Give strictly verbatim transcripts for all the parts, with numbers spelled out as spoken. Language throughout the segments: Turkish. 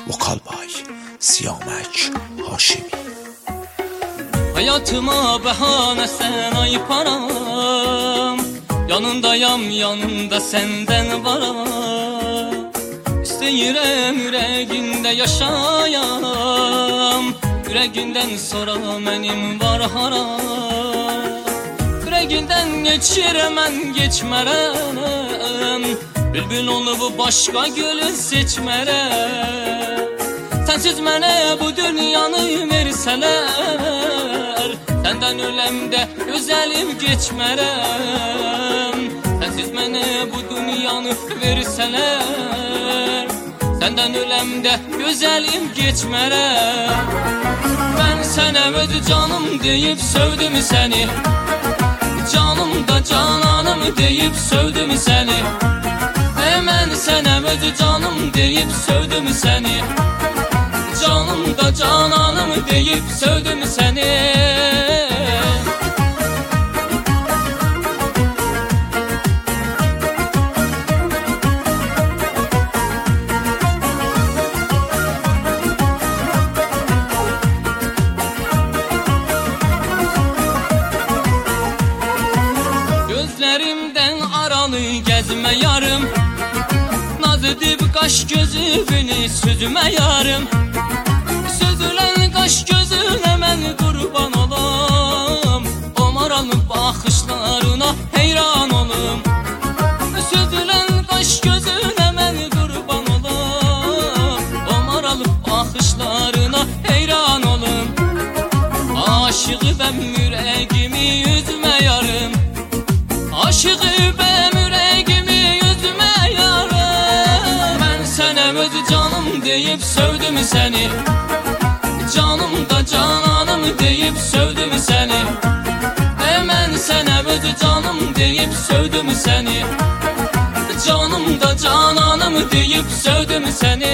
Vokalbay Siyamək Haşimi. Hayatıma bahane sen ayıparam, yanındayam yanında senden varam. İsteyirəm yüreğinde yaşayam, yüreğinden sonra benim var haram. Yüreğinden geçiremem geçmerem, bülbül olup başka gülü seçmerem. Sensiz mənə bu dünyanı versələr, səndən öləmdə gözəlim geçmərəm. Sensiz mənə bu dünyanı versələr, səndən öləmdə gözəlim geçmərəm. Mən sənə öz canım deyib sövdüm səni, canım da cananım deyib sövdüm səni. Mən sənə öz canım deyib sövdüm səni, canım da cananım deyib sövdüm səni. Gözlerimden aralı gezme yarım, naz edip kaş gözünü süzme yarım. Süzülen kaş gözüne mən kurban olam, o maralı bakışlarına heyran olum. Süzülen kaş gözüne mən kurban olam, o maralı bakışlarına heyran olum. Aşığı ben yüreğimi yüzme yarım, aşığı ben yüreğimi yüzme yarım. Ben sənə öz canım deyib sövdüm səni, canım da cananım deyib sövdüm səni. Mən sənə öz canım deyib sövdüm səni, canım da cananım deyib sövdüm səni.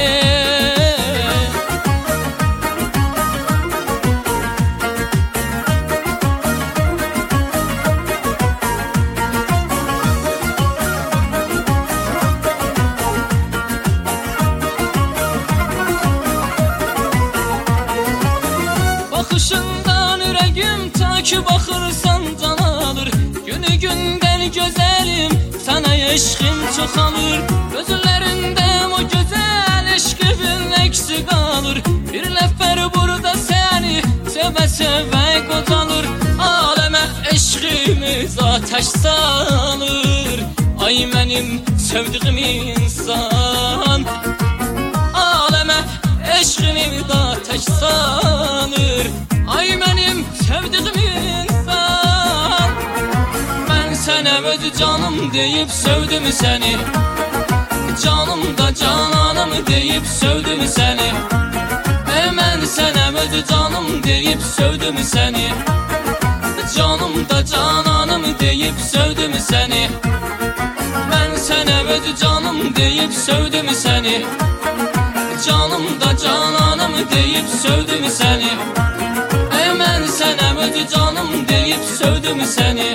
Bakışından yüreğim ta ki bakırsan can alır. Günü günden güzelim sana eşkim çoxalır. Gözlerinde o güzel eşkimin eksi kalır. Bir nefer burada seni seve seve qocalır. Aleme eşkimiz ateş salır, ay benim sevdiğim insan. Aleme eşkimiz ateş salır, ay benim sevdiğim insan. Ben sənə öz canım deyib sövdüm səni, canım da cananım deyib sövdüm səni. Mən sənə öz canım deyib sövdüm səni, canım da cananım deyib sövdüm səni. Mən sənə öz canım deyib sövdüm səni, canım da cananım deyib sövdüm səni. Mən sənə öz canım deyib sövdüm səni.